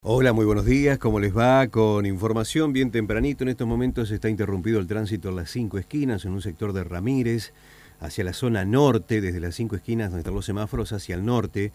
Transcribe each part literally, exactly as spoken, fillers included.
Hola, muy buenos días, ¿cómo les va? Con información bien tempranito, en estos momentos está interrumpido el tránsito en las cinco esquinas, en un sector de Ramírez, hacia la zona norte, desde las cinco esquinas donde están los semáforos, hacia el norte,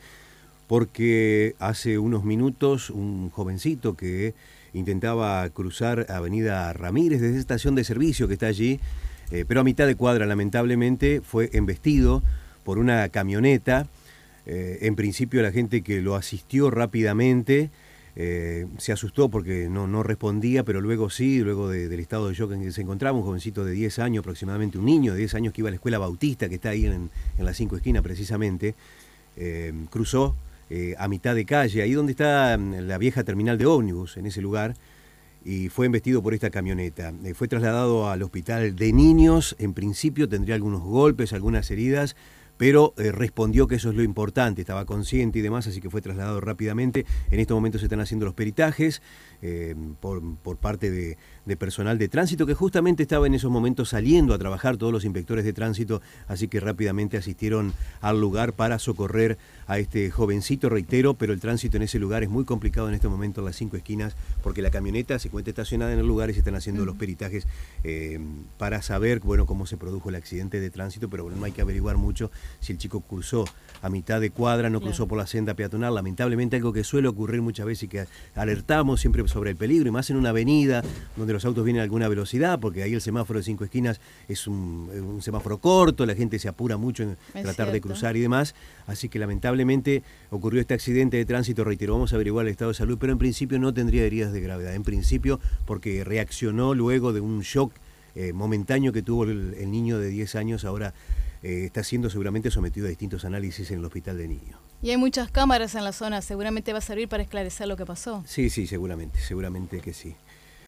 porque hace unos minutos un jovencito que intentaba cruzar Avenida Ramírez desde esta estación de servicio que está allí, eh, pero a mitad de cuadra lamentablemente fue embestido por una camioneta. Eh, en principio la gente que lo asistió rápidamente Eh, se asustó porque no, no respondía, pero luego sí, luego de, del estado de shock en que se encontraba, un jovencito de diez años aproximadamente, un niño de diez años que iba a la escuela Bautista, que está ahí en, en las cinco esquinas precisamente, eh, cruzó eh, a mitad de calle, ahí donde está la vieja terminal de ómnibus, en ese lugar, y fue embestido por esta camioneta. Eh, fue trasladado al hospital de niños, en principio tendría algunos golpes, algunas heridas, pero eh, respondió que eso es lo importante, estaba consciente y demás, así que fue trasladado rápidamente. En estos momentos se están haciendo los peritajes eh, por, por parte de, de personal de tránsito, que justamente estaba en esos momentos saliendo a trabajar, todos los inspectores de tránsito, así que rápidamente asistieron al lugar para socorrer a este jovencito, reitero, pero el tránsito en ese lugar es muy complicado en este momento en las cinco esquinas, porque la camioneta se encuentra estacionada en el lugar y se están haciendo uh-huh. los peritajes eh, para saber, bueno, cómo se produjo el accidente de tránsito, pero bueno, no hay que averiguar mucho si el chico cruzó a mitad de cuadra, no cruzó claro. por la senda peatonal, lamentablemente algo que suele ocurrir muchas veces y que alertamos siempre sobre el peligro, y más en una avenida donde los autos vienen a alguna velocidad, porque ahí el semáforo de cinco esquinas es un, un semáforo corto, la gente se apura mucho en es tratar cierto. de cruzar y demás, así que lamentablemente ocurrió este accidente de tránsito, reitero, vamos a averiguar el estado de salud, pero en principio no tendría heridas de gravedad, en principio porque reaccionó luego de un shock eh, momentáneo que tuvo el, el niño de diez años, ahora Eh, está siendo seguramente sometido a distintos análisis en el hospital de niños. Y hay muchas cámaras en la zona, seguramente va a servir para esclarecer lo que pasó. Sí, sí, seguramente, seguramente que sí.